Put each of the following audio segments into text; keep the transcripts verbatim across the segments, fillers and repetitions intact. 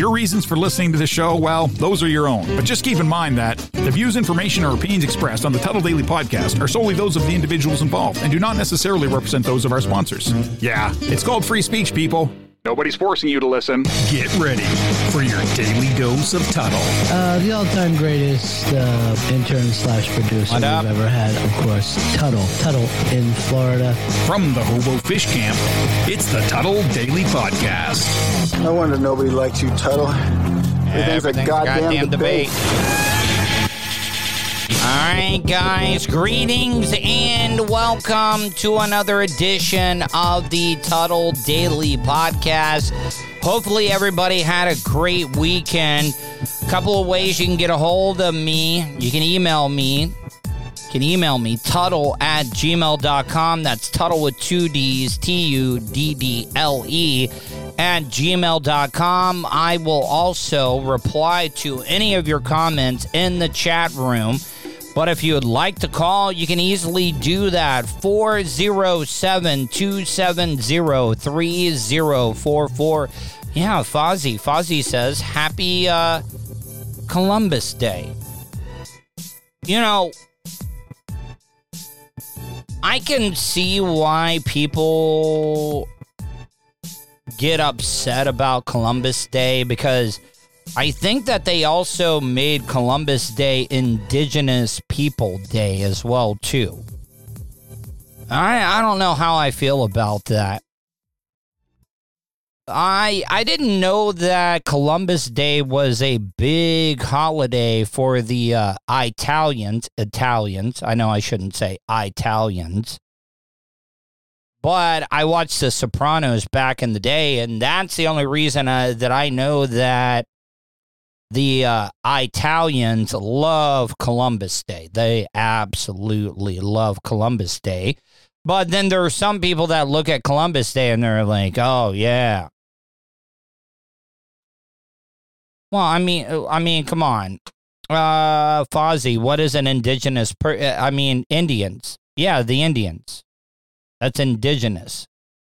Your reasons for listening to the show, well, those are your own. But just keep in mind that the views, information, or opinions expressed on the Tuttle Daily Podcast are solely those of the individuals involved and do not necessarily represent those of our sponsors. Yeah, it's called free speech, people. Nobody's forcing you to listen. Get ready for your daily dose of Tuttle. Uh, the all-time greatest uh, intern slash producer we've ever had, of course, Tuttle. Tuttle in Florida. From the Hobo Fish Camp, it's the Tuttle Daily Podcast. No wonder nobody likes you, Tuttle. Everything's, Everything's a goddamn, goddamn debate. debate. All right, guys, greetings and welcome to another edition of the Tuttle Daily Podcast. Hopefully everybody had a great weekend. A couple of ways you can get a hold of me. You can email me. You can email me, Tuttle at gmail dot com. That's Tuttle with two D's, T U D D L E, at gmail dot com. I will also reply to any of your comments in the chat room. But if you would like to call, you can easily do that. four oh seven, two seven oh, three oh four four. Yeah, Fozzie. Fozzie says, Happy uh, Columbus Day. You know, I can see why people get upset about Columbus Day because I think that they also made Columbus Day Indigenous People Day as well, too. I I don't know how I feel about that. I I didn't know that Columbus Day was a big holiday for the uh, Italians. Italians. I know I shouldn't say Italians. But I watched The Sopranos back in the day, and that's the only reason uh, that I know that the uh, Italians love Columbus Day. They absolutely love Columbus Day. But then there are some people that look at Columbus Day and they're like, oh, yeah. Well, I mean, I mean, come on. Uh, Fozzie, what is an indigenous per- I mean, Indians. Yeah, the Indians. That's indigenous.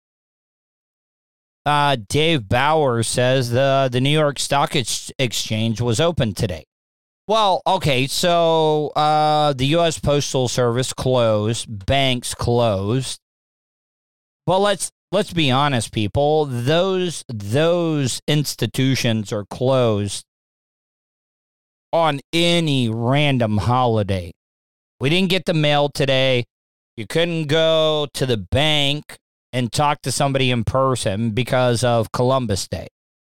Uh, Dave Bauer says the, the New York Stock Ex- Exchange was open today. Well, okay, so uh, the U S Postal Service closed, banks closed. But let's let's be honest, people. Those those institutions are closed on any random holiday. We didn't get the mail today. You couldn't go to the bank and talk to somebody in person because of Columbus Day.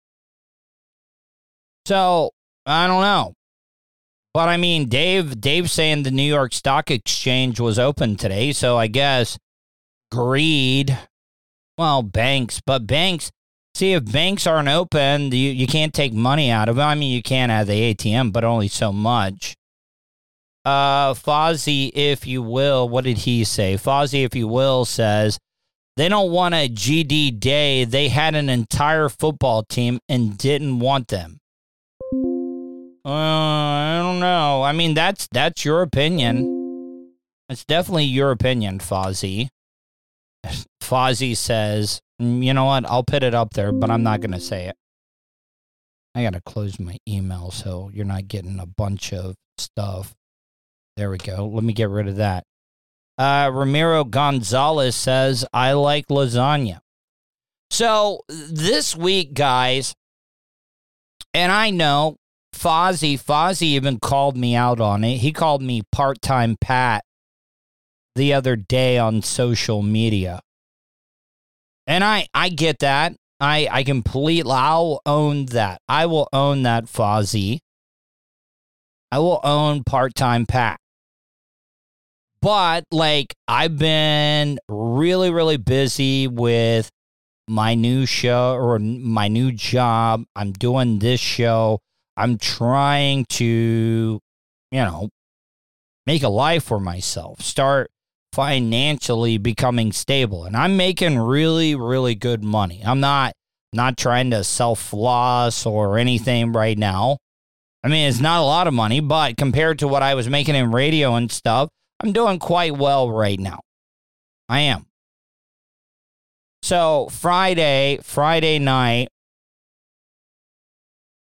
So, I don't know. But I mean, Dave, Dave's saying the New York Stock Exchange was open today, so I guess greed, well, banks, but banks, see, if banks aren't open, you, you can't take money out of them. I mean, you can at the A T M, but only so much. Uh, Fozzie, if you will, what did he say? Fozzie, if you will, says, they don't want a G D day. They had an entire football team and didn't want them. Uh, I don't know. I mean, that's that's your opinion. It's definitely your opinion, Fozzie. Fozzie says, you know what? I'll put it up there, but I'm not going to say it. I got to close my email so you're not getting a bunch of stuff. There we go. Let me get rid of that. Uh, Ramiro Gonzalez says, I like lasagna. So this week, guys, and I know Fozzie, Fozzie even called me out on it. He called me part-time Pat the other day on social media. And I, I get that. I, I completely, I'll own that. I will own that, Fozzie. I will own part-time Pat. But, like, I've been really, really busy with my new show or my new job. I'm doing this show. I'm trying to, you know, make a life for myself, start financially becoming stable. And I'm making really, really good money. I'm not, not trying to self-floss or anything right now. I mean, it's not a lot of money, but compared to what I was making in radio and stuff, I'm doing quite well right now. I am. So Friday, Friday night,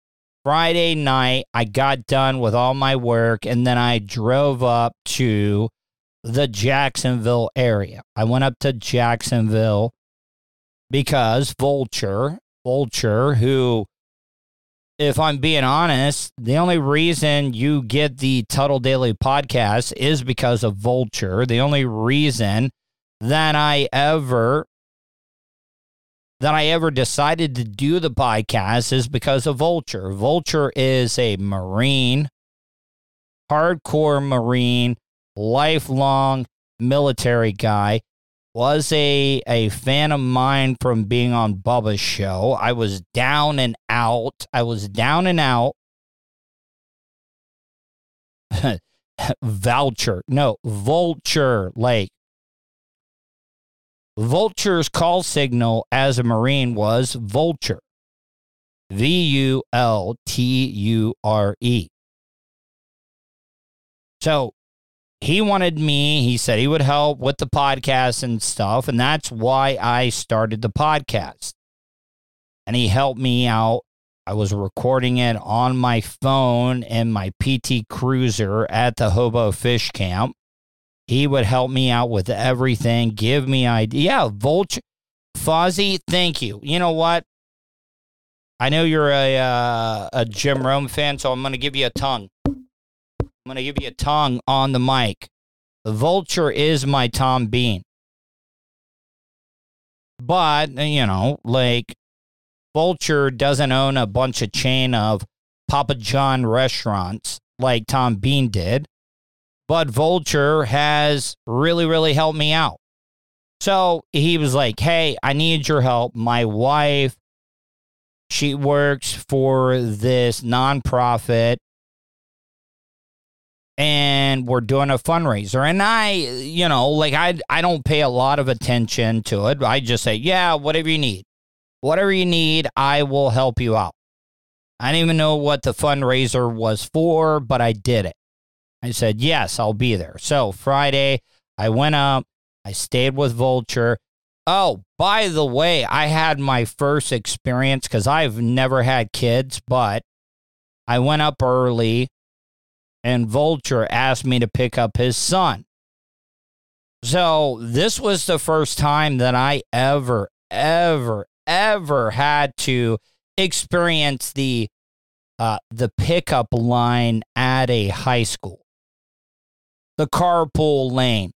Friday night, I got done with all my work, and then I drove up to the Jacksonville area. I went up to Jacksonville because Vulture, Vulture, who, if I'm being honest, the only reason you get the Tuttle Daily podcast is because of Vulture. The only reason that I ever that I ever decided to do the podcast is because of Vulture. Vulture is a Marine, hardcore Marine, lifelong military guy. Was a, a fan of mine from being on Bubba's show. I was down and out. I was down and out. Voucher. No, Vulture. Like, Vulture's call signal as a Marine was Vulture. V U L T U R E. So, he wanted me, he said he would help with the podcast and stuff, and that's why I started the podcast. And he helped me out. I was recording it on my phone and my P T Cruiser at the Hobo Fish Camp. He would help me out with everything, give me ideas. Yeah, Vulture. Fozzie, thank you. You know what? I know you're a, uh, a Jim Rome fan, so I'm going to give you a tongue. I'm going to give you a tongue on the mic. Vulture is my Tom Bean. But, you know, like, Vulture doesn't own a bunch of chain of Papa John restaurants like Tom Bean did. But Vulture has really, really helped me out. So he was like, hey, I need your help. My wife, she works for this nonprofit, and we're doing a fundraiser. And I, you know, like I, I don't pay a lot of attention to it. I just say, yeah, whatever you need. Whatever you need, I will help you out. I didn't even know what the fundraiser was for, but I did it. I said, yes, I'll be there. So Friday, I went up. I stayed with Vulture. Oh, by the way, I had my first experience because I've never had kids, but I went up early and Vulture asked me to pick up his son. So this was the first time that I ever, ever, ever had to experience the uh, the pickup line at a high school. The carpool lane.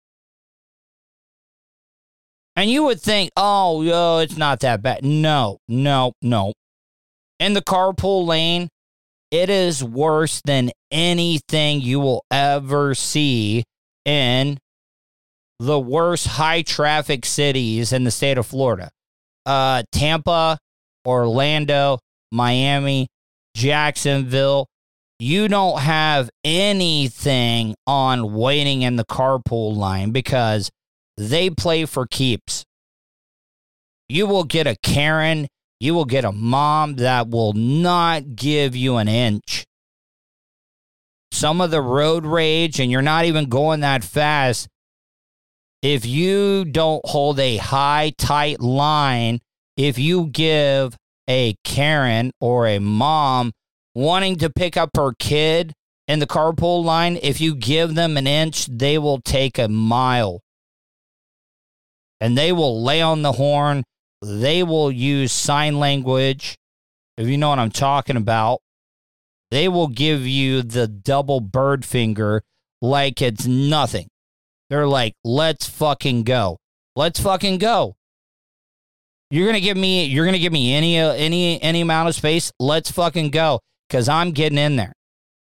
And you would think, oh, yo, it's not that bad. No, no, no. In the carpool lane, it is worse than anything you will ever see in the worst high traffic cities in the state of Florida. Uh, Tampa, Orlando, Miami, Jacksonville. You don't have anything on waiting in the carpool line because they play for keeps. You will get a Karen. You will get a mom that will not give you an inch. Some of the road rage, and you're not even going that fast. If you don't hold a high, tight line, if you give a Karen or a mom wanting to pick up her kid in the carpool line, if you give them an inch, they will take a mile. And they will lay on the horn. They will use sign language, if you know what I'm talking about. They will give you the double bird finger like it's nothing. They're like, let's fucking go. Let's fucking go. You're gonna give me, you're gonna give me any, uh, any, any amount of space. Let's fucking go, because I'm getting in there.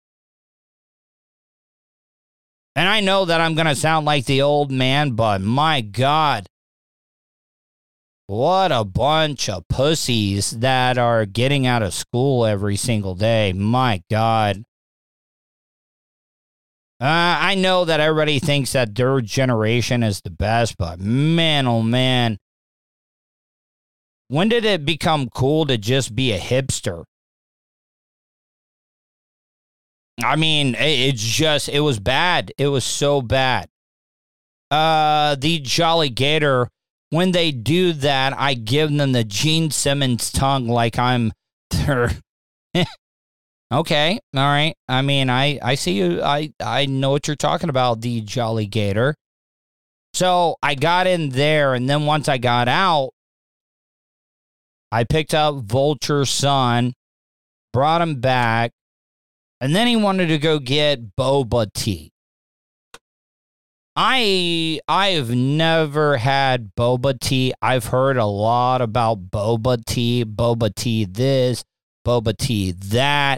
And I know that I'm gonna sound like the old man, but my God, what a bunch of pussies that are getting out of school every single day. My God. Uh, I know that everybody thinks that their generation is the best, but man, oh man. When did it become cool to just be a hipster? I mean, it's just, it was bad. It was so bad. Uh, the Jolly Gator, when they do that, I give them the Gene Simmons tongue like I'm their Okay. All right. I mean, I, I see you. I, I know what you're talking about, the Jolly Gator. So I got in there, and then once I got out, I picked up Vulture's son, brought him back, and then he wanted to go get boba tea. I I've never had boba tea. I've heard a lot about boba tea, boba tea this, boba tea that.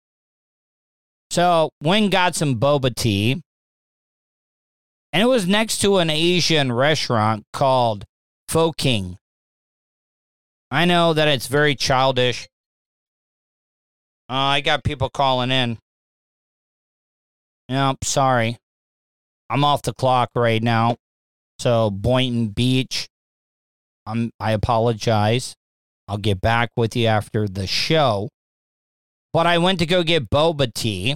So Wynn got some boba tea, and it was next to an Asian restaurant called Pho King. I know that it's very childish. Uh, I got people calling in. Yep, sorry. I'm off the clock right now. So Boynton Beach, I'm, I apologize. I'll get back with you after the show. But I went to go get boba tea.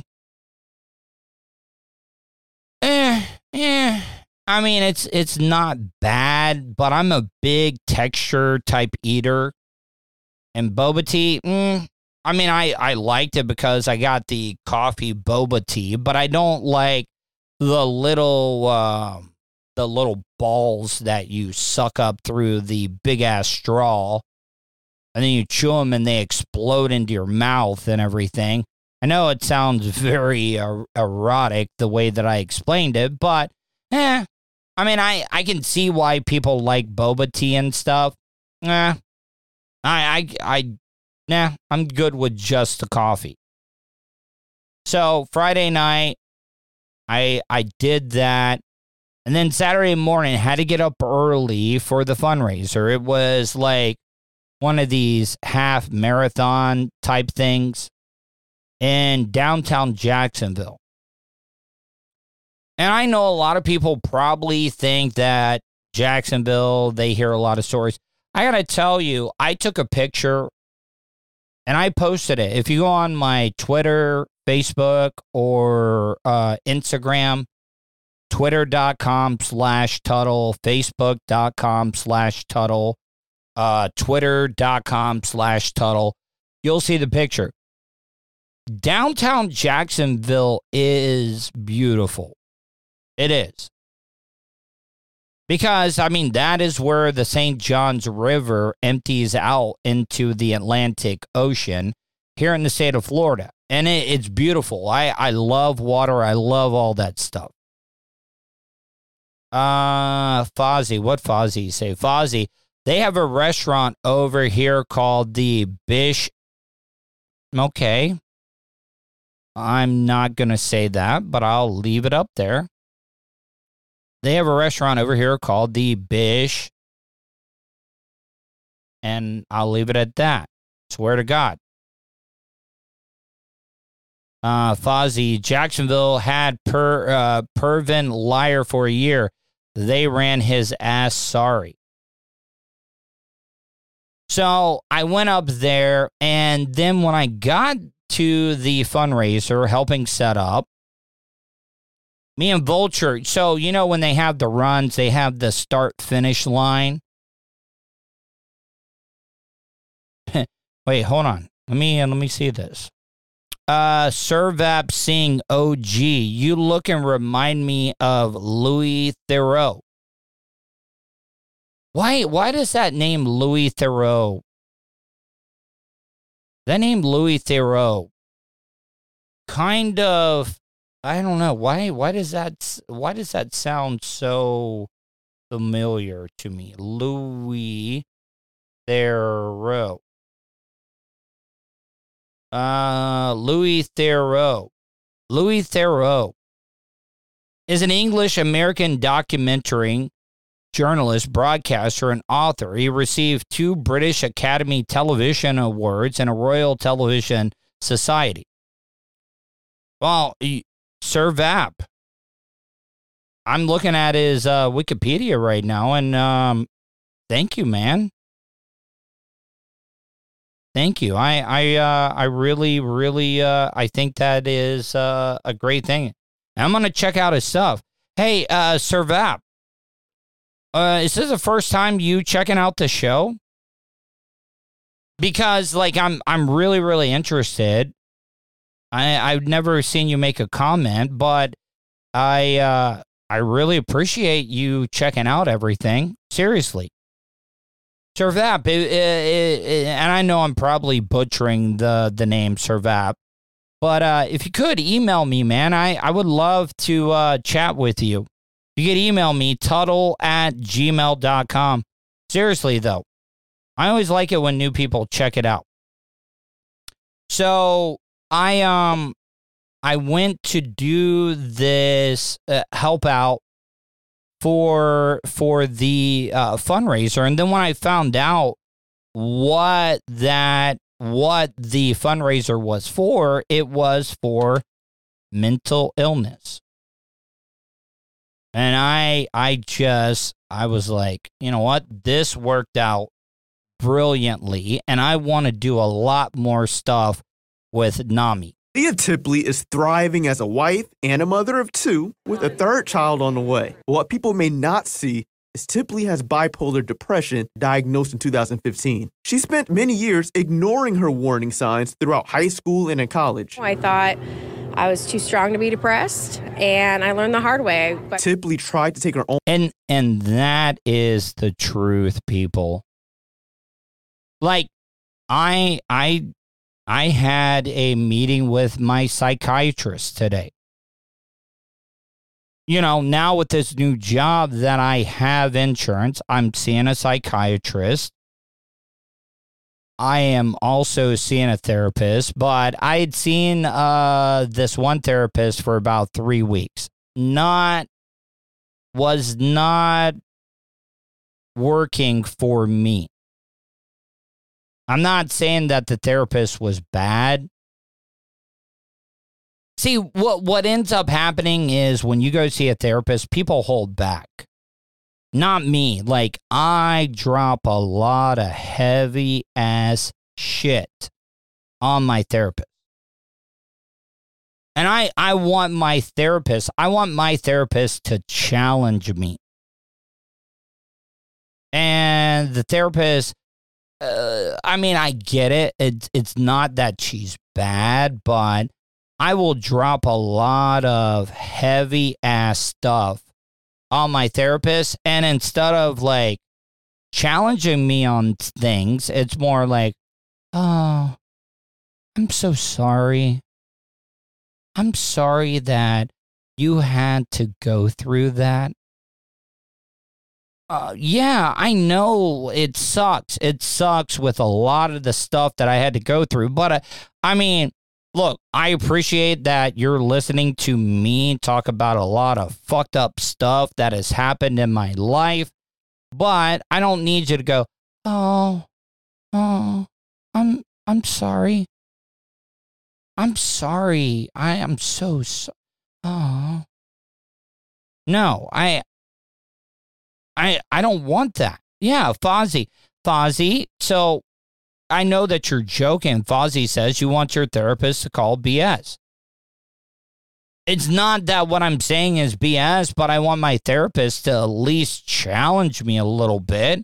Eh, eh. I mean, it's it's not bad, but I'm a big texture type eater. And boba tea, mm, I mean, I, I liked it because I got the coffee boba tea, but I don't like the little uh, the little balls that you suck up through the big ass straw, and then you chew them and they explode into your mouth and everything. I know it sounds very er- erotic the way that I explained it, but eh, I mean, I, I can see why people like boba tea and stuff. Eh, I I I nah, I'm good with just the coffee. So Friday night, I I did that, and then Saturday morning had to get up early for the fundraiser. It was like one of these half marathon type things in downtown Jacksonville. And I know a lot of people probably think that Jacksonville, they hear a lot of stories. I got to tell you, I took a picture and I posted it. If you go on my Twitter, Facebook, or uh, Instagram, twitter.com slash Tuttle, facebook.com slash Tuttle, uh, twitter.com slash Tuttle, you'll see the picture. Downtown Jacksonville is beautiful. It is. Because, I mean, that is where the Saint Johns River empties out into the Atlantic Ocean here in the state of Florida. And it, it's beautiful. I, I love water. I love all that stuff. Uh, Fozzie. What Fozzie say? Fozzie, they have a restaurant over here called the Bish. Okay. I'm not going to say that, but I'll leave it up there. They have a restaurant over here called the Bish, and I'll leave it at that. Swear to God. Uh, Fozzie, Jacksonville had per, uh, Pervin Liar for a year. They ran his ass sorry. So I went up there, and then when I got to the fundraiser, helping set up, me and Vulture, so, you know, when they have the runs, they have the start-finish line. Wait, hold on. Let me uh, let me see this. Uh, Servap Singh O G, you look and remind me of Louis Theroux. Why, why does that name Louis Theroux? That name Louis Theroux kind of, I don't know, why why does that why does that sound so familiar to me? Louis Theroux. Uh Louis Theroux. Louis Theroux is an English-American documentary journalist, broadcaster, and author. He received two British Academy Television Awards and a Royal Television Society. Well, Sir Vap. I'm looking at his uh, Wikipedia right now, and um, thank you, man. Thank you. I I uh, I really, really, uh, I think that is uh, a great thing. I'm going to check out his stuff. Hey, uh, Sir Vap, uh, is this the first time you checking out the show? Because, like, I'm I'm really, really interested. I, I've never seen you make a comment, but I uh, I really appreciate you checking out everything. Seriously. Servap, it, it, it, and I know I'm probably butchering the, the name Servap, but uh, if you could email me, man, I, I would love to uh, chat with you. You could email me, tuttle at gmail dot com. Seriously, though, I always like it when new people check it out. So I um I went to do this uh, help out for for the uh, fundraiser, and then when I found out what that what the fundraiser was for, it was for mental illness. And I I just I was like, you know what? This worked out brilliantly, and I want to do a lot more stuff with NAMI. Leah Tipley is thriving as a wife and a mother of two with a third child on the way. What people may not see is Tipley has bipolar depression diagnosed in two thousand fifteen. She spent many years ignoring her warning signs throughout high school and in college. I thought I was too strong to be depressed, and I learned the hard way. But Tipley tried to take her own. And and that is the truth, people. Like, I I I had a meeting with my psychiatrist today. You know, now with this new job that I have insurance, I'm seeing a psychiatrist. I am also seeing a therapist, but I had seen uh, this one therapist for about three weeks. Not, was not working for me. I'm not saying that the therapist was bad. See, what what ends up happening is when you go see a therapist, people hold back. Not me. Like, I drop a lot of heavy ass shit on my therapist. And I, I want my therapist, I want my therapist to challenge me. And the therapist, uh, I mean, I get it. It's, it's not that she's bad, but I will drop a lot of heavy ass stuff on my therapist, and instead of like challenging me on things, it's more like, oh, I'm so sorry. I'm sorry that you had to go through that. Uh, yeah, I know it sucks. It sucks with a lot of the stuff that I had to go through, but uh, I mean, look, I appreciate that you're listening to me talk about a lot of fucked up stuff that has happened in my life, but I don't need you to go, oh, oh, I'm, I'm sorry. I'm sorry. I am so sorry. Oh. No, I, I, I don't want that. Yeah, Fozzie. Fozzie, so I know that you're joking. Fozzie says you want your therapist to call B S. It's not that what I'm saying is B S, but I want my therapist to at least challenge me a little bit.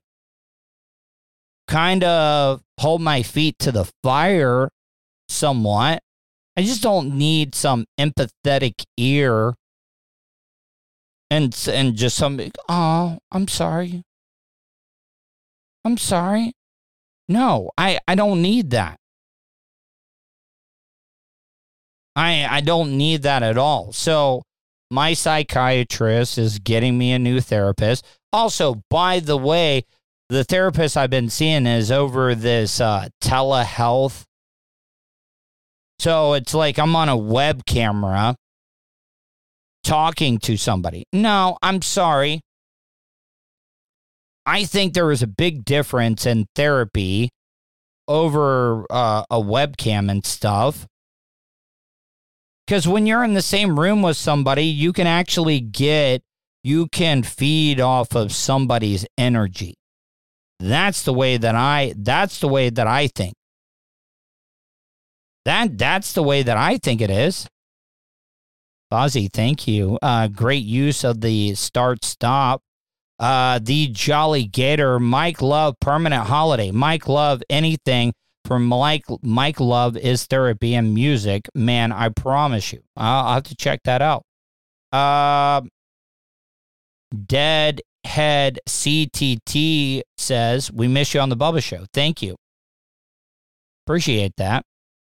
Kind of hold my feet to the fire somewhat. I just don't need some empathetic ear and, and just some, oh, I'm sorry. I'm sorry. No, I, I don't need that. I I don't need that at all. So my psychiatrist is getting me a new therapist. Also, by the way, the therapist I've been seeing is over this uh, telehealth. So it's like I'm on a web camera talking to somebody. No, I'm sorry. I think there is a big difference in therapy over uh, a webcam and stuff. Because when you're in the same room with somebody, you can actually get, you can feed off of somebody's energy. That's the way that I, that's the way that I think. That, that's the way that I think it is. Fozzie, thank you. Uh, great use of the start stop. Uh, the Jolly Gator, Mike Love, permanent holiday. Mike Love, anything from Mike, Mike Love is therapy and music. Man, I promise you. I'll, I'll have to check that out. Uh, Deadhead C T T says, we miss you on the Bubba Show. Thank you. Appreciate that.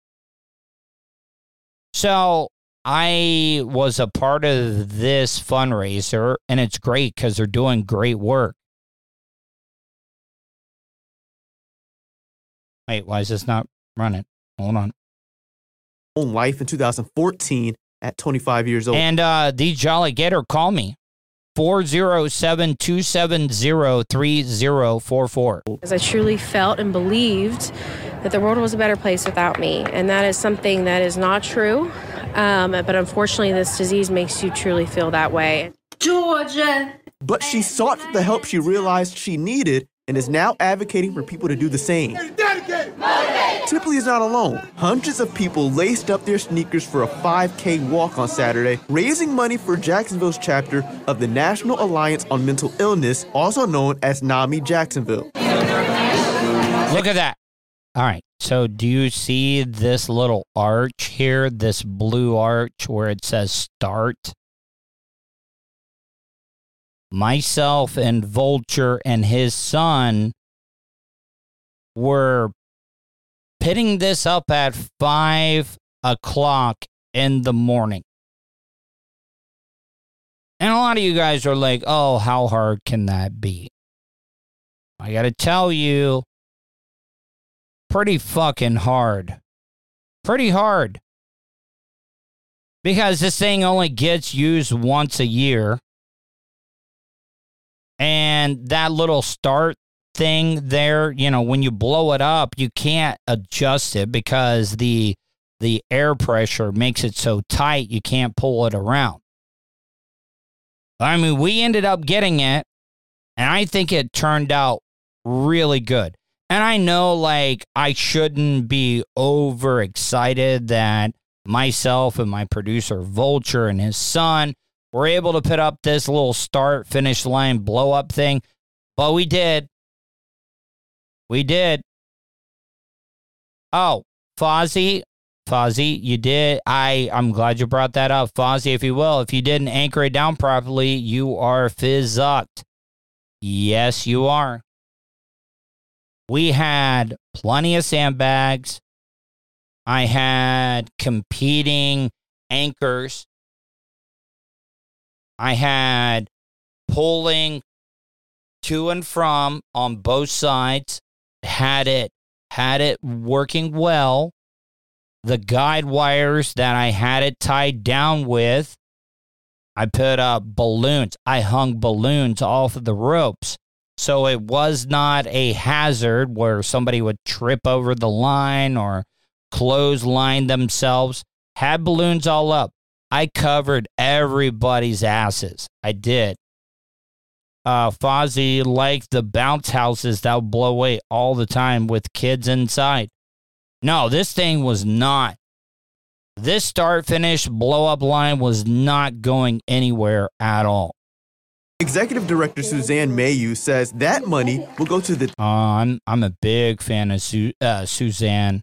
So I was a part of this fundraiser, and it's great because they're doing great work. Wait, why is this not running? Hold on. Own life in two thousand fourteen at twenty-five years old. And uh, the Jolly Gator, call me. four oh seven, two seven zero, three oh four four. As I truly felt and believed that the world was a better place without me. And that is something that is not true. Um, but unfortunately, this disease makes you truly feel that way. Georgia. But she sought the help she realized she needed and is now advocating for people to do the same. Tipley is not alone. Hundreds of people laced up their sneakers for a five K walk on Saturday, raising money for Jacksonville's chapter of the National Alliance on Mental Illness, also known as NAMI Jacksonville. Look at that. All right. So do you see this little arch here, this blue arch where it says start? Myself and Vulture and his son were pitting this up at five o'clock in the morning. And a lot of you guys are like, oh, how hard can that be? I got to tell you, pretty fucking hard. Pretty hard. Because this thing only gets used once a year. And that little start thing there, you know, when you blow it up, you can't adjust it because the the air pressure makes it so tight you can't pull it around. I mean, we ended up getting it, and I think it turned out really good. And I know, like, I shouldn't be overexcited that myself and my producer, Vulture, and his son were able to put up this little start, finish line, blow up thing. But we did. We did. Oh, Fozzie. Fozzie, you did. I, I'm glad you brought that up. Fozzie, if you will, if you didn't anchor it down properly, you are fizzucked. Yes, you are. We had plenty of sandbags. I had competing anchors. I had pulling to and from on both sides. Had it, had it working well. The guide wires that I had it tied down with, I put up balloons. I hung balloons off of the ropes. So it was not a hazard where somebody would trip over the line or clothesline themselves. Had balloons all up. I covered everybody's asses. I did. Uh, Fozzie liked the bounce houses that would blow away all the time with kids inside. No, this thing was not. This start finish blow up line was not going anywhere at all. Executive Director Suzanne Mayu says that money will go to the... Uh, I'm, I'm a big fan of Su- uh, Suzanne.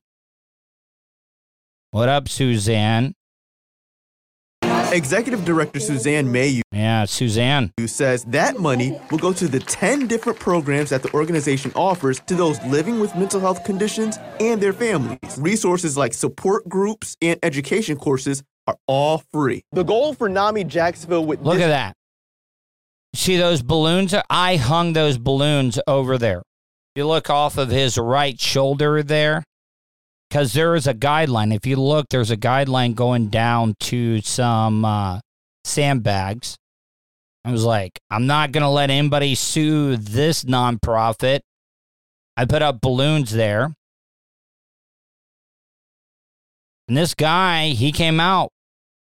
What up, Suzanne? Executive Director Suzanne Mayu yeah, Suzanne says that money will go to the ten different programs that the organization offers to those living with mental health conditions and their families. Resources like support groups and education courses are all free. The goal for NAMI Jacksonville with Look this- at that. See those balloons? I hung those balloons over there. You look off of his right shoulder there, because there is a guideline. If you look, there's a guideline going down to some uh, sandbags. I was like, I'm not going to let anybody sue this nonprofit. I put up balloons there. And this guy, he came out.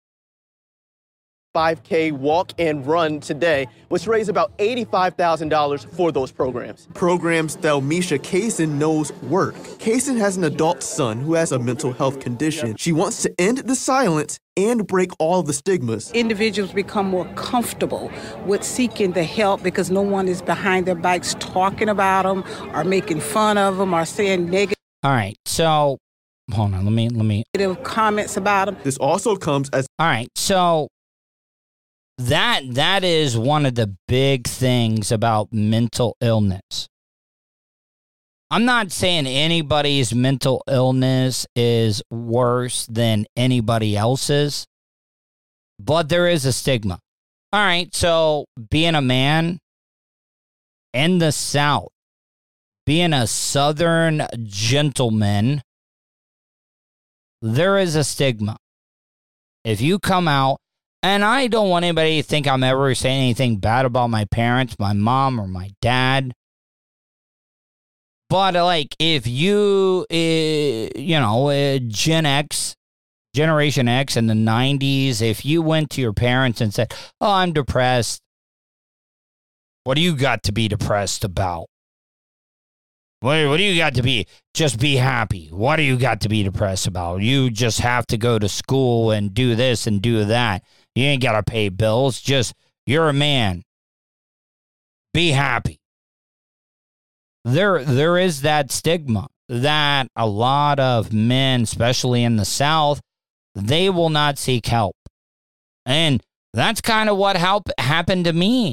five K walk and run today, which raised about eighty-five thousand dollars for those programs. Programs Thelmisha Kaysen knows work. Kaysen has an adult son who has a mental health condition. She wants to end the silence and break all the stigmas. Individuals become more comfortable with seeking the help because no one is behind their bikes talking about them or making fun of them or saying negative. All right, so hold on, let me let me comments about him. This also comes as all right. So that that is one of the big things about mental illness. I'm not saying anybody's mental illness is worse than anybody else's, but there is a stigma. All right, so being a man in the South, being a Southern gentleman, there is a stigma. If you come out, and I don't want anybody to think I'm ever saying anything bad about my parents, my mom, or my dad. But, like, if you, uh, you know, uh, Gen X, Generation X in the nineties, if you went to your parents and said, oh, I'm depressed, what do you got to be depressed about? What, what do you got to be? Just be happy. What do you got to be depressed about? You just have to go to school and do this and do that. You ain't got to pay bills. Just, you're a man. Be happy. There, there is that stigma that a lot of men, especially in the South, they will not seek help. And that's kind of what help happened to me.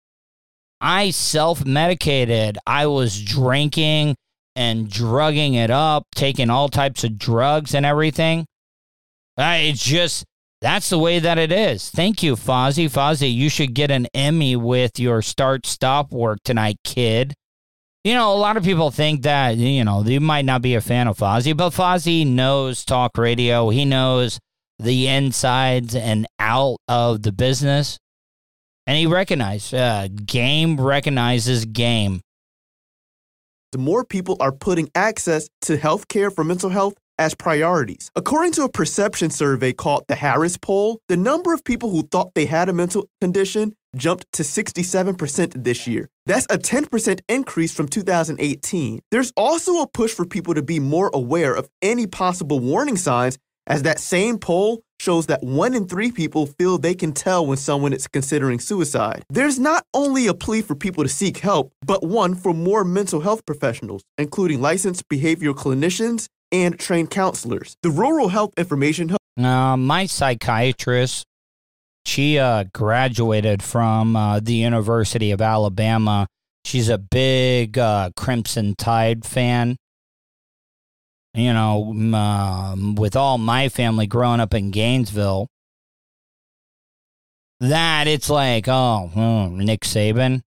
I self-medicated. I was drinking and drugging it up, taking all types of drugs and everything. Uh, it's just, that's the way that it is. Thank you, Fozzie. Fozzie, you should get an Emmy with your start-stop work tonight, kid. You know, a lot of people think that, you know, you might not be a fan of Fozzie, but Fozzie knows talk radio. He knows the insides and out of the business. And he recognized, uh, game recognizes game. The more people are putting access to health care for mental health as priorities. According to a perception survey called the Harris Poll, the number of people who thought they had a mental condition jumped to sixty-seven percent this year. That's a ten percent increase from two thousand eighteen. There's also a push for people to be more aware of any possible warning signs, as that same poll shows that one in three people feel they can tell when someone is considering suicide. There's not only a plea for people to seek help, but one for more mental health professionals, including licensed behavioral clinicians and trained counselors. The Rural Health Information Hub. Uh, my psychiatrist, she uh, graduated from uh, the University of Alabama. She's a big uh, Crimson Tide fan. You know, um, with all my family growing up in Gainesville, that it's like, oh, oh Nick Saban.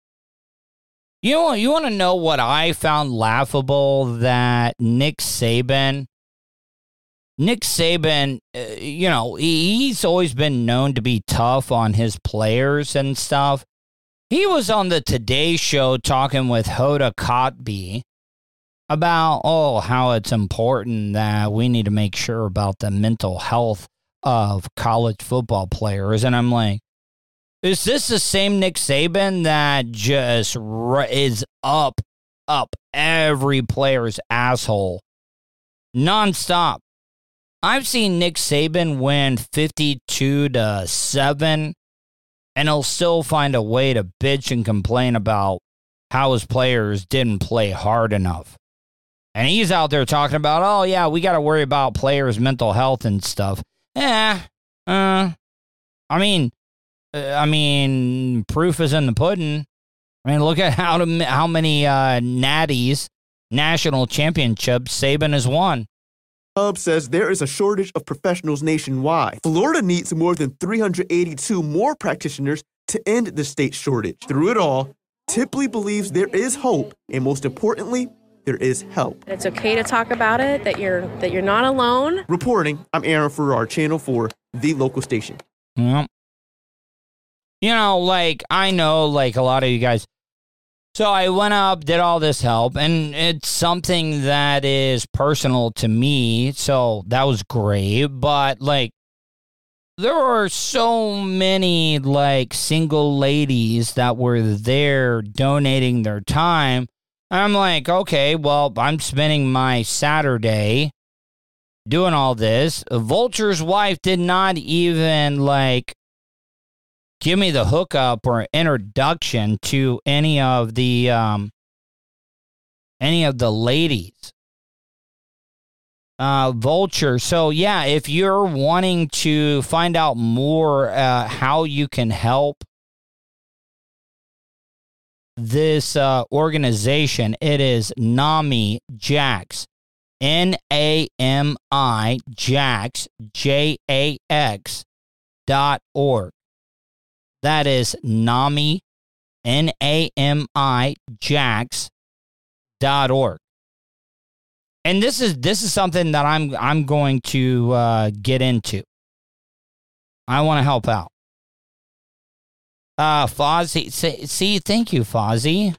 You know, you want to know what I found laughable? That Nick Saban, Nick Saban, uh, you know, he, he's always been known to be tough on his players and stuff. He was on the Today Show talking with Hoda Kotb about, oh, how it's important that we need to make sure about the mental health of college football players. And I'm like, is this the same Nick Saban that just is up, up every player's asshole nonstop? I've seen Nick Saban win fifty-two to seven, and he'll still find a way to bitch and complain about how his players didn't play hard enough. And he's out there talking about, oh, yeah, we got to worry about players' mental health and stuff. Eh, uh, I mean, uh, I mean, proof is in the pudding. I mean, look at how to, how many uh, natties, national championships Saban has won. Hub says there is a shortage of professionals nationwide. Florida needs more than three hundred eighty-two more practitioners to end the state shortage. Through it all, Tipley believes there is hope, and most importantly, there is help. It's okay to talk about it, that you're that you're not alone. Reporting, I'm Aaron Farrar, Channel four, the local station. Yeah. You know, like, I know, like, a lot of you guys. So I went up, did all this help, and it's something that is personal to me, so that was great. But, like, there were so many, like, single ladies that were there donating their time. I'm like, okay, well, I'm spending my Saturday doing all this. Vulture's wife did not even, like, give me the hookup or introduction to any of the, um, any of the ladies. Uh, Vulture. So, yeah, if you're wanting to find out more uh, how you can help this uh, organization, it is NAMI Jax. N A M I Jax, J A X dot org. That is NAMI, N A M I Jax dot org. And this is this is something that I'm I'm going to uh, get into. I want to help out. Uh, Fozzie, see, see, thank you, Fozzie.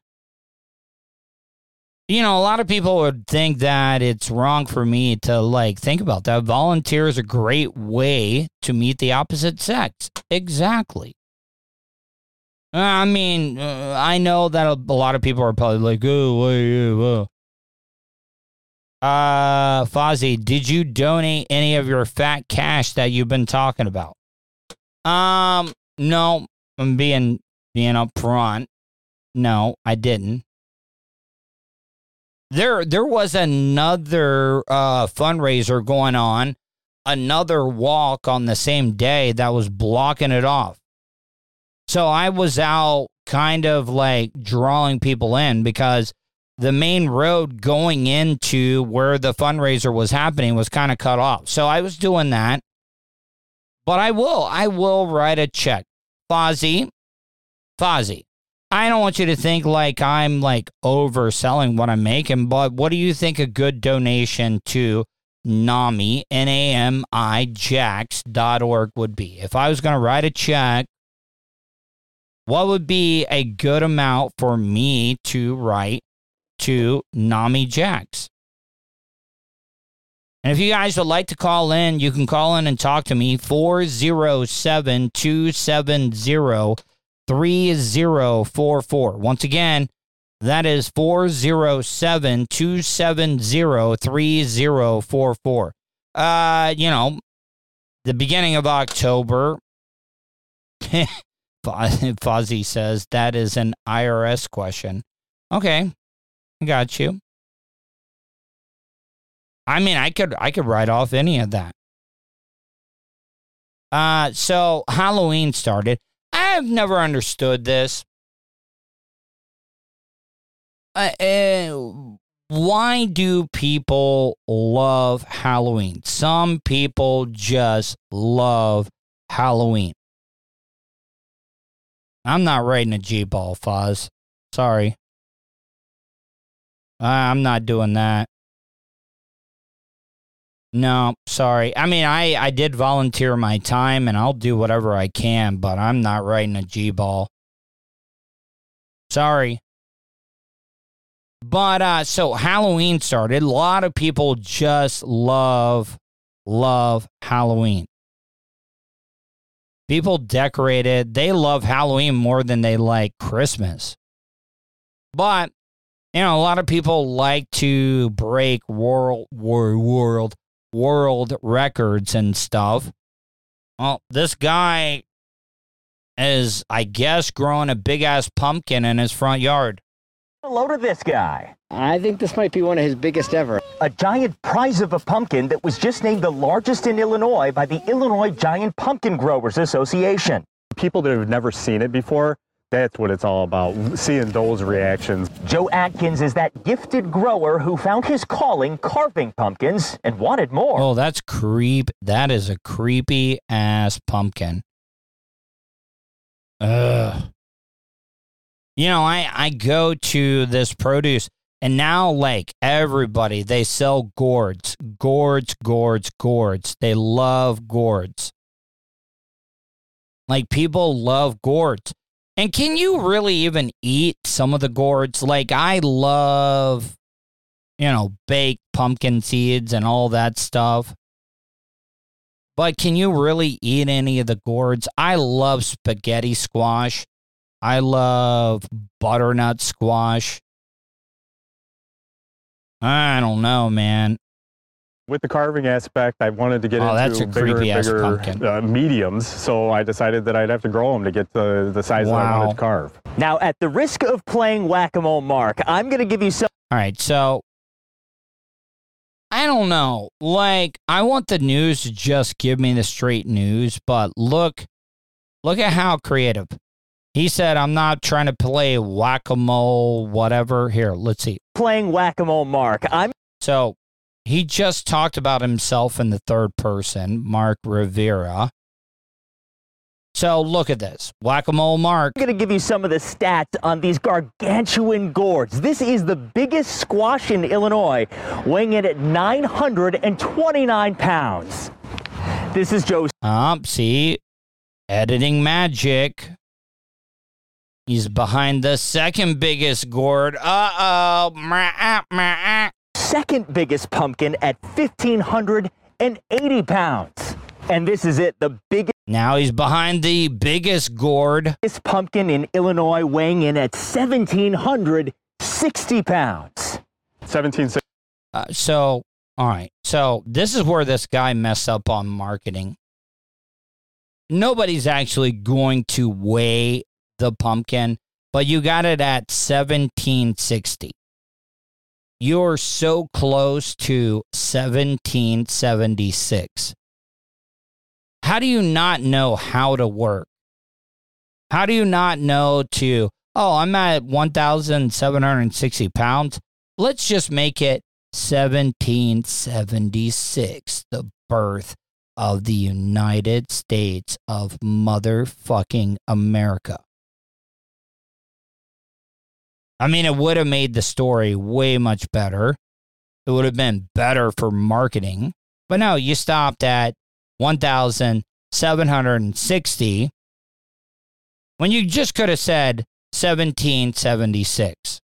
You know, a lot of people would think that it's wrong for me to, like, think about that. Volunteer is a great way to meet the opposite sex. Exactly. I mean, uh, I know that a, a lot of people are probably like, oh, wait, oh. Uh, Fozzie, did you donate any of your fat cash that you've been talking about? Um, no, I'm being, being upfront. No, I didn't. There, there was another uh, fundraiser going on, another walk on the same day that was blocking it off. So I was out kind of like drawing people in because the main road going into where the fundraiser was happening was kind of cut off. So I was doing that. But I will, I will write a check. Fozzie, Fozzie. I don't want you to think like I'm like overselling what I'm making, but what do you think a good donation to NAMI, N A M I Jax dot org would be? If I was going to write a check, what would be a good amount for me to write to NAMI Jax? And if you guys would like to call in, you can call in and talk to me, four oh seven, two seven zero, three zero four four. Once again, that is four oh seven, two seven zero, three zero four four. Uh, you know, the beginning of October, Fozzie says that is an I R S question. Okay, I got you. I mean, I could I could write off any of that. Uh, so Halloween started. I've never understood this. Uh, uh, why do people love Halloween? Some people just love Halloween. I'm not writing a G-ball, Foz. Sorry. Uh, I'm not doing that. No, sorry. I mean, I, I did volunteer my time, and I'll do whatever I can, but I'm not writing a G-ball. Sorry. But, uh, so Halloween started. A lot of people just love, love Halloween. People decorated. They love Halloween more than they like Christmas. But, you know, a lot of people like to break world, world, world, world records and stuff. Well, this guy is, I guess, growing a big-ass pumpkin in his front yard. Hello to this guy. I think this might be one of his biggest ever. A giant prize of a pumpkin that was just named the largest in Illinois by the Illinois Giant Pumpkin Growers Association. People that have never seen it before, that's what it's all about, seeing those reactions. Joe Atkins is that gifted grower who found his calling carving pumpkins and wanted more. Oh, that's creep. That is a creepy ass pumpkin. Ugh. You know, I, I go to this produce, and now, like, everybody, they sell gourds. Gourds, gourds, gourds. They love gourds. Like, people love gourds. And can you really even eat some of the gourds? Like, I love, you know, baked pumpkin seeds and all that stuff. But can you really eat any of the gourds? I love spaghetti squash. I love butternut squash. I don't know, man. With the carving aspect, I wanted to get oh, into that's a bigger, bigger pumpkin. Uh, mediums, so I decided that I'd have to grow them to get the, the size wow. that I wanted to carve. Now, at the risk of playing whack-a-mole, Mark, I'm going to give you some... All right, so I don't know. Like, I want the news to just give me the straight news, but look, look at how creative. He said, I'm not trying to play whack-a-mole, whatever. Here, let's see. Playing whack-a-mole, Mark. I'm So he just talked about himself in the third person, Mark Rivera. So look at this. Whack-a-mole Mark. going to give you some of the stats on these gargantuan gourds. This is the biggest squash in Illinois, weighing in at nine hundred twenty-nine pounds. This is Joe. Um, see, editing magic. He's behind the second biggest gourd. Uh-oh. Mah, mah. Second biggest pumpkin at fifteen hundred eighty pounds. And this is it, the biggest. Now he's behind the biggest gourd. This pumpkin in Illinois weighing in at one thousand seven hundred sixty pounds. seventeen sixty. Uh, so, all right. So this is where this guy messed up on marketing. Nobody's actually going to weigh the pumpkin, but you got it at seventeen sixty. You're so close to seventeen seventy-six. How do you not know how to work? How do you not know to, oh, I'm at one thousand seven hundred sixty pounds. Let's just make it seventeen seventy-six, the birth of the United States of motherfucking America. I mean, it would have made the story way much better. It would have been better for marketing. But no, you stopped at one thousand seven hundred sixty when you just could have said seventeen seventy-six.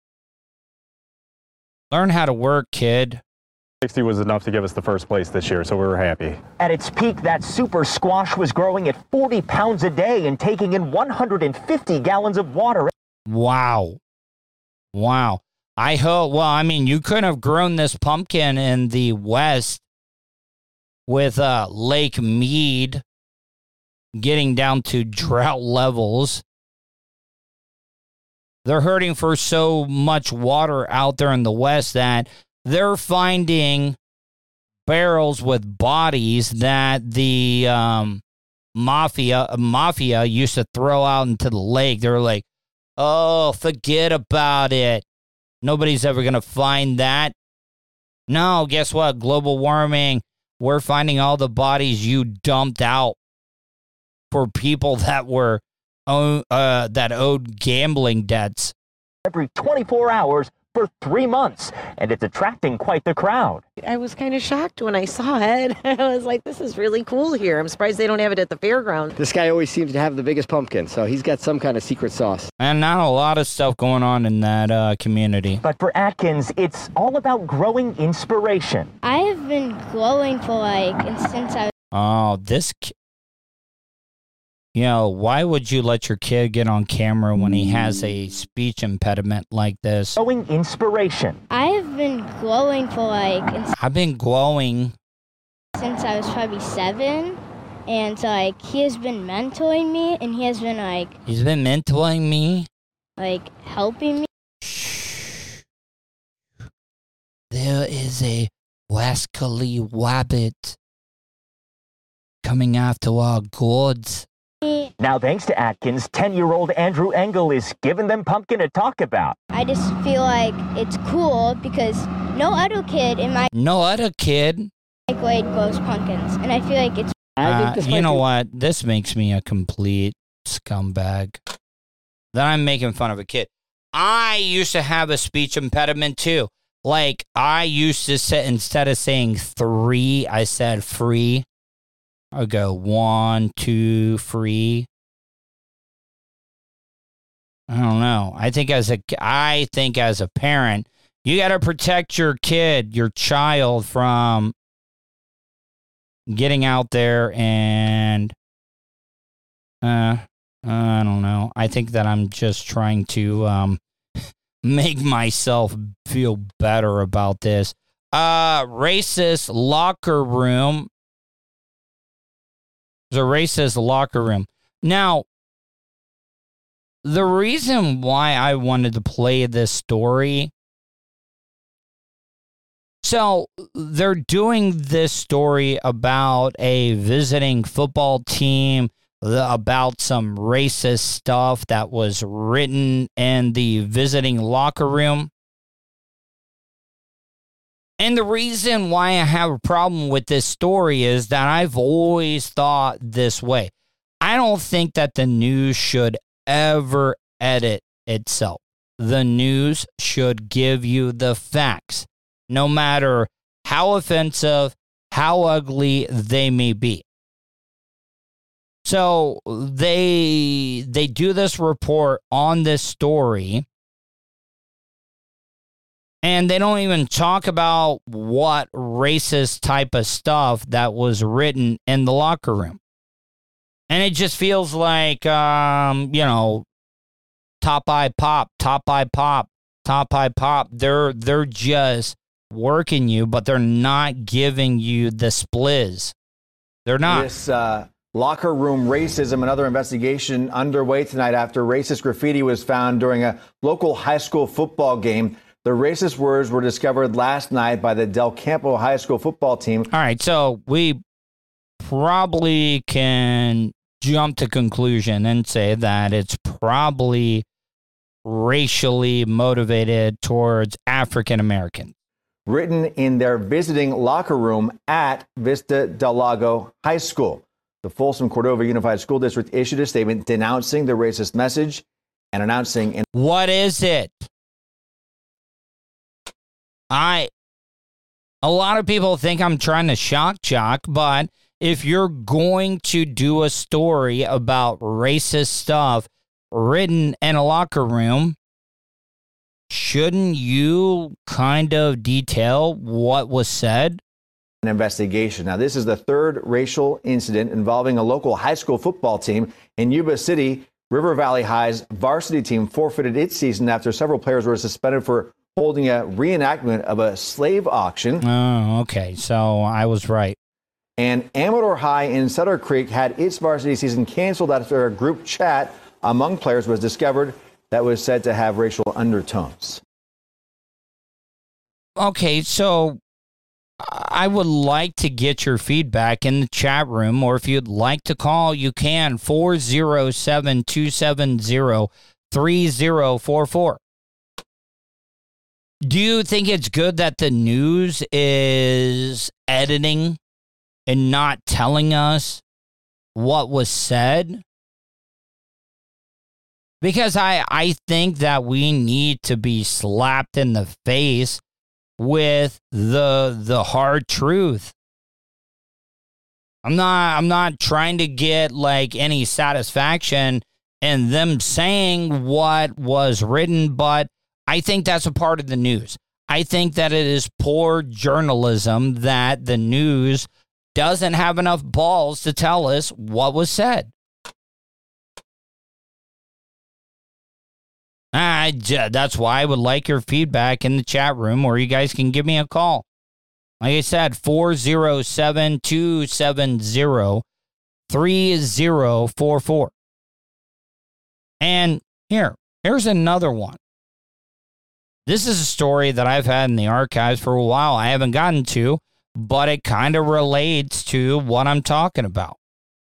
Learn how to work, kid. sixty was enough to give us the first place this year, so we were happy. At its peak, that super squash was growing at forty pounds a day and taking in one hundred fifty gallons of water. Wow. Wow. I hope, well, I mean, you couldn't have grown this pumpkin in the West with uh, Lake Mead getting down to drought levels. They're hurting for so much water out there in the West that they're finding barrels with bodies that the um, mafia mafia used to throw out into the lake. They're like, oh, forget about it. Nobody's ever going to find that. No, guess what? Global warming. We're finding all the bodies you dumped out for people that were uh, that owed gambling debts. Every twenty-four hours for three months, and it's attracting quite the crowd. I was kind of shocked when I saw it. I was like, this is really cool here. I'm surprised they don't have it at the fairground. This guy always seems to have the biggest pumpkin, so he's got some kind of secret sauce. And not a lot of stuff going on in that uh, community. But for Atkins, it's all about growing inspiration. I have been growing for like, since I was... Oh, this... Ki- You know, why would you let your kid get on camera when he has a speech impediment like this? Growing inspiration. I have been glowing for like... I've been glowing since I was probably seven. And like, he has been mentoring me, and he has been like... He's been mentoring me? Like, helping me. Shh. There is a wascally wabbit coming after our gourds. Now, thanks to Atkins, ten-year-old Andrew Engel is giving them pumpkin to talk about. I just feel like it's cool because no other kid in my no other kid grade grows pumpkins, and I feel like it's. Uh, you know what? This makes me a complete scumbag. That I'm making fun of a kid. I used to have a speech impediment too. Like I used to say, instead of saying three, I said free. I'll go one, two, free. I don't know. I think as a, I think as a parent, you got to protect your kid, your child from getting out there and, uh, I don't know. I think that I'm just trying to um, make myself feel better about this. Uh, racist locker room. A racist locker room. Now, the reason why I wanted to play this story So they're doing this story about a visiting football team, about some racist stuff that was written in the visiting locker room. And the reason why I have a problem with this story is that I've always thought this way. I don't think that the news should ever edit itself. The news should give you the facts, no matter how offensive, how ugly they may be. So they they do this report on this story, and they don't even talk about what racist type of stuff that was written in the locker room. And it just feels like, um, you know, top eye pop, top eye pop, top eye pop. They're they're just working you, but they're not giving you the splizz. They're not. This uh, locker room racism, another investigation underway tonight after racist graffiti was found during a local high school football game. The racist words were discovered last night by the Del Campo High School football team. All right, so we probably can jump to conclusion and say that it's probably racially motivated towards African Americans. Written in their visiting locker room at Vista Del Lago High School. The Folsom Cordova Unified School District issued a statement denouncing the racist message and announcing... In- what is it? I... A lot of people think I'm trying to shock jock, but if you're going to do a story about racist stuff written in a locker room, shouldn't you kind of detail what was said? An investigation. Now, this is the third racial incident involving a local high school football team in Yuba City. River Valley High's varsity team forfeited its season after several players were suspended for holding a reenactment of a slave auction. Oh, okay. So I was right. And Amador High in Sutter Creek had its varsity season canceled after a group chat among players was discovered that was said to have racial undertones. Okay, so I would like to get your feedback in the chat room, or if you'd like to call, you can, four oh seven, two seven zero, three oh four four. Do you think it's good that the news is editing and not telling us what was said? Because I, I think that we need to be slapped in the face with the the hard truth. I'm not I'm not trying to get like any satisfaction in them saying what was written, but I think that's a part of the news. I think that it is poor journalism that the news doesn't have enough balls to tell us what was said. I, that's why I would like your feedback in the chat room, or you guys can give me a call. Like I said, four oh seven, two seven zero, three oh four four. And here, here's another one. This is a story that I've had in the archives for a while. I haven't gotten to, but it kind of relates to what I'm talking about.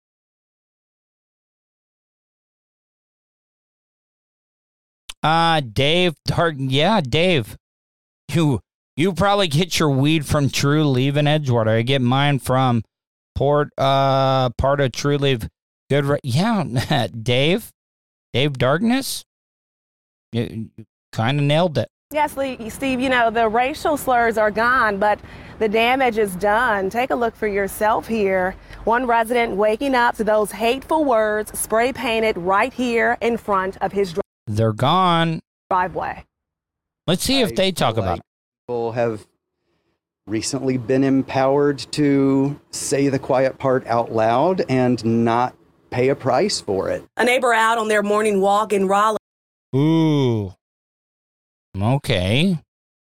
Uh, Dave, yeah, Dave, you you probably get your weed from True Leaf in Edgewater. I get mine from Port, uh, part of True Leaf. Good, re- yeah, Dave, Dave Darkness, you, you kind of nailed it. Yes, Steve, you know, the racial slurs are gone, but the damage is done. Take a look for yourself here. One resident waking up to those hateful words spray painted right here in front of his driveway. They're gone. Driveway. Let's see if they talk about it. People have recently been empowered to say the quiet part out loud and not pay a price for it. A neighbor out on their morning walk in Raleigh. Ooh. Okay.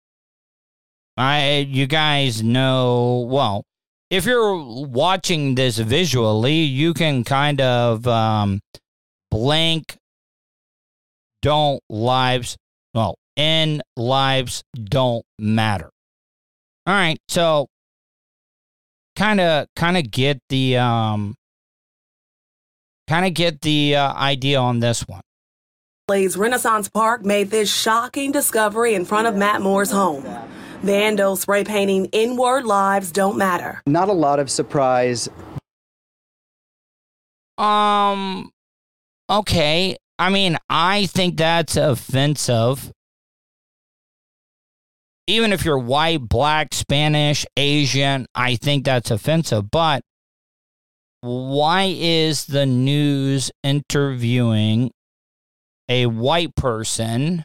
I, you guys know, well, if you're watching this visually, you can kind of um, blank don't lives, well, N lives don't matter. All right, so kind of kind of get the um kind of get the uh, idea on this one. Renaissance Park made this shocking discovery in front of Matt Moore's home. Vandals spray painting N-word lives don't matter. Not a lot of surprise. Um, okay. I mean, I think that's offensive. Even if you're white, black, Spanish, Asian, I think that's offensive. But why is the news interviewing a white person?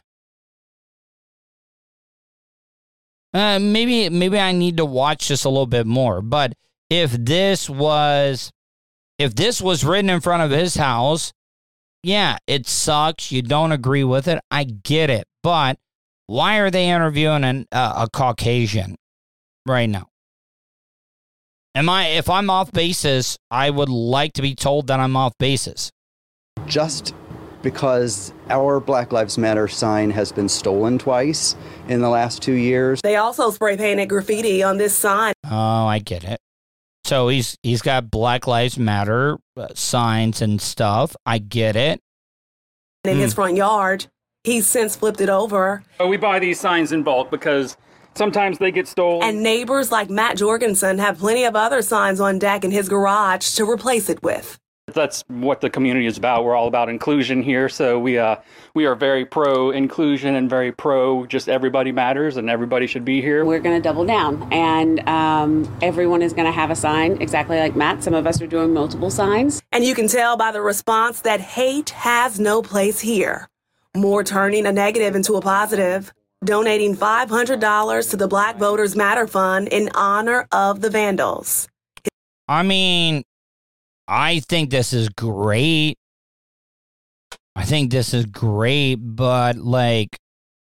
Uh, maybe maybe I need to watch this a little bit more. But if this was if this was written in front of his house, yeah, it sucks. You don't agree with it. I get it. But why are they interviewing an, uh, a Caucasian right now? Am I if I'm off basis, I would like to be told that I'm off basis. Just because our Black Lives Matter sign has been stolen twice in the last two years. They also spray painted graffiti on this sign. Oh, I get it. So he's he's got Black Lives Matter uh, signs and stuff. I get it. In mm. his front yard, he's since flipped it over. We buy these signs in bulk because sometimes they get stolen. And neighbors like Matt Jorgensen have plenty of other signs on deck in his garage to replace it with. That's what the community is about. We're all about inclusion here. So we uh, we are very pro inclusion and very pro just everybody matters and everybody should be here. We're going to double down, and um, everyone is going to have a sign exactly like Matt. Some of us are doing multiple signs. And you can tell by the response that hate has no place here. More turning a negative into a positive. Donating five hundred dollars to the Black Voters Matter Fund in honor of the vandals. I mean, I think this is great. I think this is great, but like,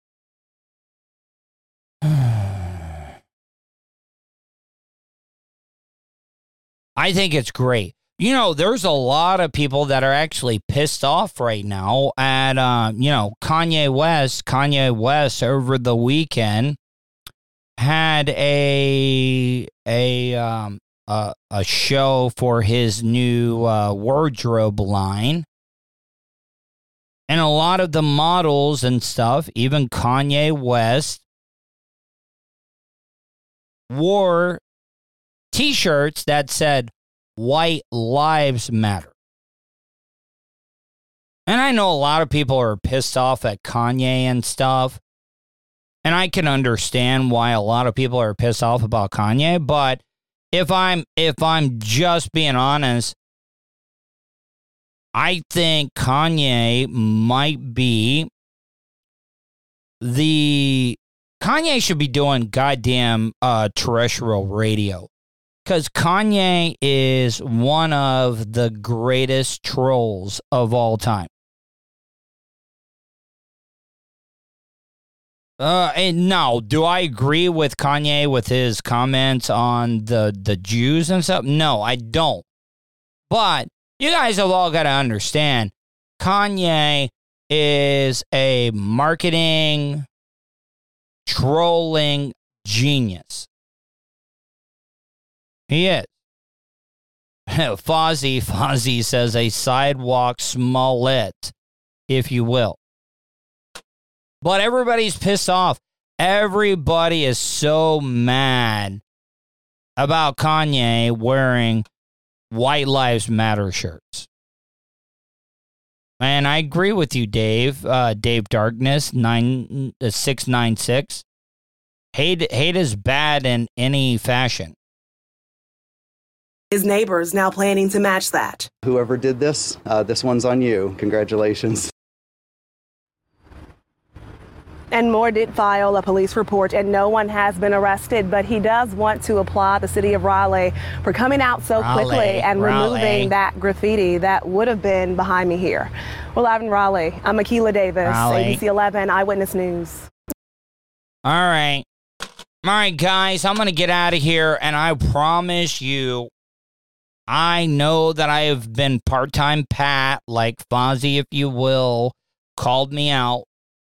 I think it's great. You know, there's a lot of people that are actually pissed off right now at, uh, you know, Kanye West. Kanye West over the weekend had a a um a, a show for his new uh, wardrobe line, and a lot of the models and stuff, even Kanye West, wore T-shirts that said "White Lives Matter." And I know a lot of people are pissed off at Kanye and stuff. And I can understand why a lot of people are pissed off about Kanye, but if I'm if I'm just being honest, I think Kanye might be the Kanye should be doing goddamn uh, terrestrial radio. Because Kanye is one of the greatest trolls of all time. Uh, and no, do I agree with Kanye with his comments on the, the Jews and stuff? No, I don't. But you guys have all got to understand, Kanye is a marketing, trolling genius. He is. Fozzie, Fozzie says a sidewalk Smollett, if you will. But everybody's pissed off. Everybody is so mad about Kanye wearing White Lives Matter shirts. And I agree with you, Dave. Uh, Dave Darkness, nine, uh, six nine six. Hate, hate is bad in any fashion. His neighbors now planning to match that. Whoever did this, uh, this one's on you. Congratulations. And Moore did file a police report, and no one has been arrested, but he does want to applaud the city of Raleigh for coming out so Raleigh, quickly and Raleigh. removing that graffiti that would have been behind me here. We're live in Raleigh. I'm Akilah Davis, Raleigh. A B C eleven Eyewitness News. All right. All right, guys, I'm going to get out of here, and I promise you, I know that I have been part-time Pat, like Fozzie, if you will, called me out.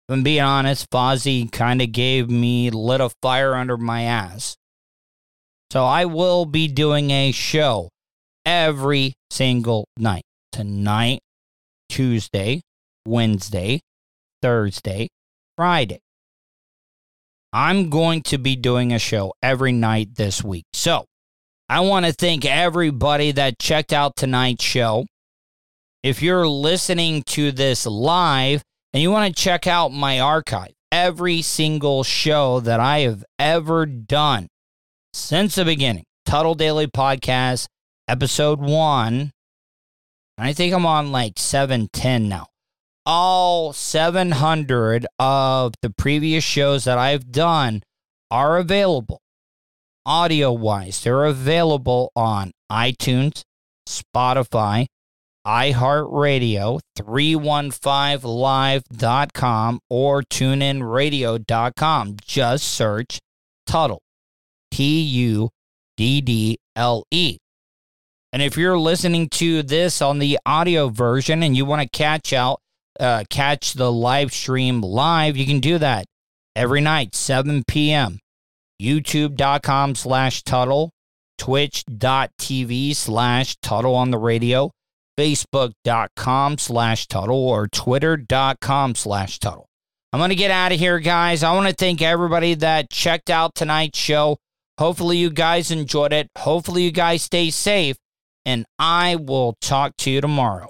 If I'm being honest, Fozzie kind of gave me, lit a fire under my ass. So I will be doing a show every single night. Tonight, Tuesday, Wednesday, Thursday, Friday. I'm going to be doing a show every night this week. So I want to thank everybody that checked out tonight's show. If you're listening to this live and you want to check out my archive, every single show that I have ever done since the beginning, Tuttle Daily Podcast, episode one, I think I'm on like seven ten now. All seven hundred of the previous shows that I've done are available audio-wise. They're available on iTunes, Spotify, iHeartRadio, three one five live dot com, or tune in radio dot com. Just search Tuttle, T U D D L E. And if you're listening to this on the audio version and you want to catch out, uh, catch the live stream live, you can do that every night, seven p.m. YouTube.com slash Tuttle, Twitch.tv slash Tuttle on the radio, Facebook.com slash Tuttle, or Twitter.com slash Tuttle. I'm going to get out of here, guys. I want to thank everybody that checked out tonight's show. Hopefully you guys enjoyed it. Hopefully you guys stay safe. And I will talk to you tomorrow.